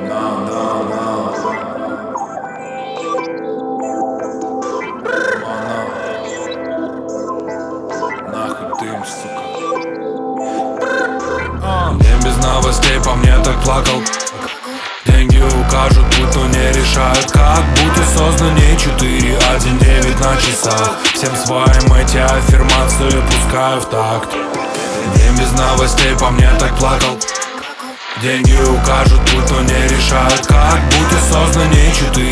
Нахуй дым, сука. День без новостей по мне так плакал. Деньги укажут путь, но не решают как. Будь осознанней, 419 на часах. Всем своим эти аффирмации пускаю в такт. День без новостей по мне так плакал. Деньги укажут путь, но не решают как. Будь осознанней,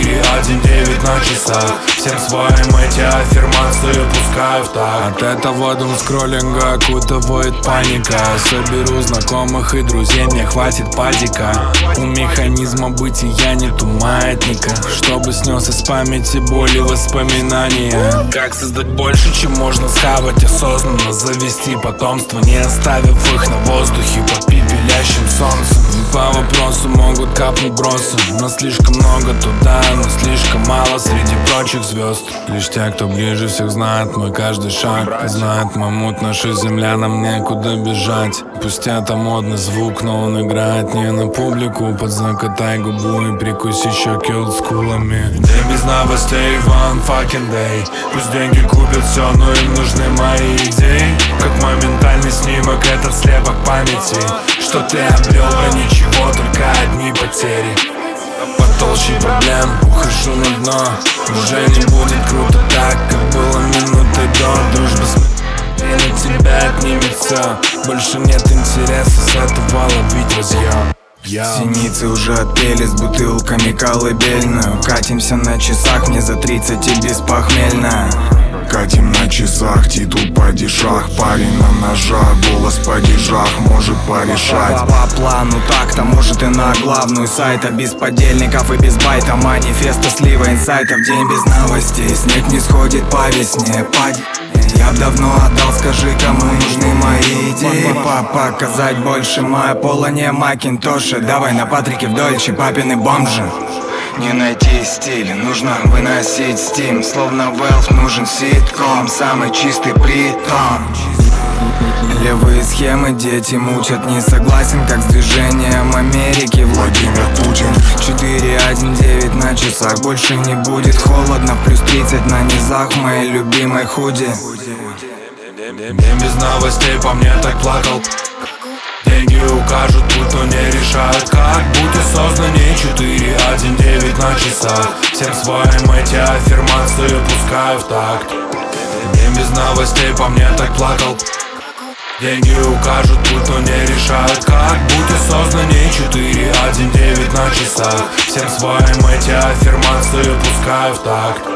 419 на часах. Всем своим эти аффирмации пускаю в такт. От этого думскроллинга окутывает паника. Соберу знакомых и друзей, мне хватит падика. У механизма бытия нету маятника, чтобы снес из памяти боли воспоминания. Как создать больше, чем можно схавать осознанно. Завести потомство, не оставив их на воздухе под пепелящим солнцем. По вопросу могут капнуть бросы, но слишком много туда, но слишком мало среди прочих звезд. Лишь те, кто ближе всех знает мой каждый шаг, знает мамут, наша земля, нам некуда бежать. Пусть это модный звук, но он играет не на публику. Подзакатай губу и прикуси щеки олдскулами. День без новостей, one fucking day. Пусть деньги купят все, но им нужны мои идеи. Как мой ментальный снимок, этот слепок памяти. Что ты обрел, а ничего, только одни потери. По толще проблем ухожу на дно. Уже не будет круто так, как было минутой до. Дружба с и на тебя отнимет все. Больше нет интереса с этого ловить разъем. Синицы уже отпели с бутылками колыбельную. Катимся на часах, мне за 30 и без похмельная. Катим на часах, титул падишах. Парень на ножах, голос падежах, может порешать. По плану так-то, может и на главную сайта. Без подельников и без байта, манифеста, слива инсайтов. День без новостей, снег не сходит по весне. Я б давно отдал, скажи, кому нужны мои идеи. Показать больше, моя пола не Макинтоши. Давай на Патрике в Дольче, папины бомжи. Не найти стиль, нужно выносить стим. Словно Велф нужен ситком, самый чистый притон. Левые схемы дети мучат, не согласен, как с движением Америки. Владимир Путин. 419 на часах, больше не будет холодно. Плюс 30 на низах, моей любимой худи. День без новостей по мне так плакал. Деньги укажут путь, но не решают как. Будь осознанней, 419 на часах. Всем своим эти аффирмации пускаю в такт. День без новостей по мне так плакал. Деньги укажут путь, но не решают как. Будь осознанней, 419 на часах. Всем своим эти аффирмации пускаю в такт.